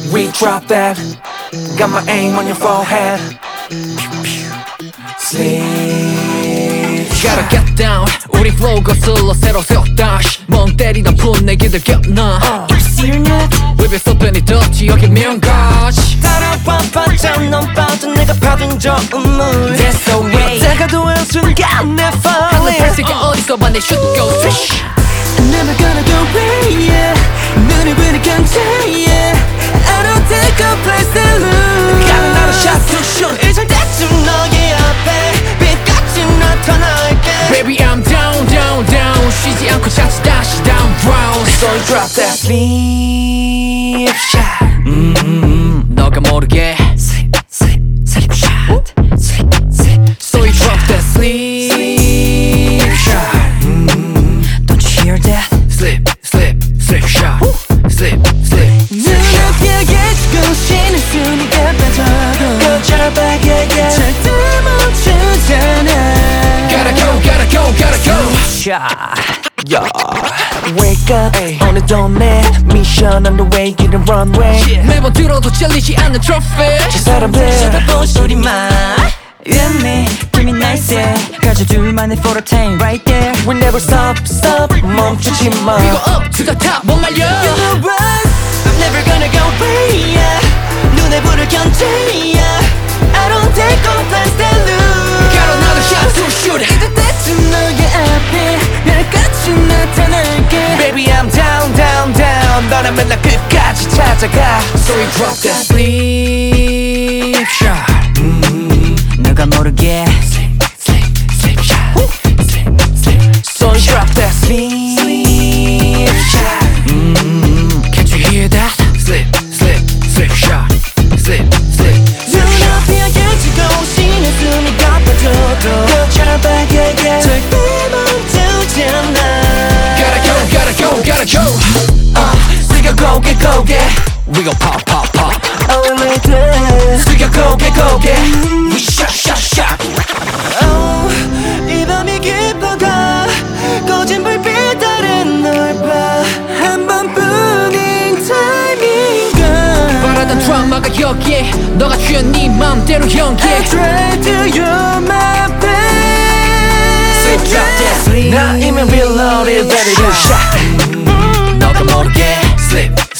We drop that. Got my aim on your forehead. Sleep. Gotta get down. 우리 flow 거슬러 새로 세웠다. 멍 때리던 분 내게들 껴나. You see your neck? We be flipping it up 지역이면 가시. 따라와 봐줘 넌 봐도 내가 받은 좋은 물 That's the way. 다가도 한 순간 내 하늘 falling 펼치게 어디서 봐 내 shoot go swish. I'm never gonna go away yeah. 눈을 부니까 yeah. I don't take a place to lose Got another shot to shoot. 이럴 때쯤 너의 앞에 빛같이 나타날게 Baby I'm down down down 쉬지 않고 다시 다시 down round. So you drop that. Sleep shot. 너가 모르게 Sleep, sleep, sleep shot. Sleep, sleep. So you drop that sleep shot. Don't you hear that? Slip slip slip shot. Slip slip 눈앞에 지고 쉬는 순위가 빠져도 Go back, yeah, yeah. 절대 멈추잖아 Gotta go gotta go gotta go. Shot. Yeah. Wake up. 오늘도 내 미션 on the way. get a runway. 매번 들어도 잘리지 않는 트로피. 저 사람들 쳐다본 소리만 You and me, give me nice yeah 가져둘만의 photo time right there We never stop, stop. 멈추지 마. We go up to the top 못 말려. You know what? I'm never gonna go away yeah. 눈에 불을 견제 yeah. I don't take on plans to lose Got another shot to shoot. 이럴 때쯤 너의 앞에 별같이 나타날게 Baby I'm down, down, down. 너는 맨날 끝까지 찾아가. So we drop that sleep shot. 너가 모르게 Sleep sleep sleep shot. Sleep sleep. So you drop that sleep shot. Can't you hear that? Slip slip slip shot. Slip slip slip shot. 눈앞에 지고 쉬는 숨이가 빠져도 Go back, yeah, yeah. 절대 멈추잖아 Gotta go gotta go gotta go. Stick go get go get. We go pop pop pop. Oh lady. Stick go get go get. We shot shot shot. 이 밤이 깊어가 꺼진 불빛 아래 널 봐 한 번뿐인 타이밍과 바라던 드라마가 여기에 너가 취한 네 맘대로 연기해. I try to you're my best So drop that sleep. 나 이미 reloaded, ready to shot. 너가 모르게 slip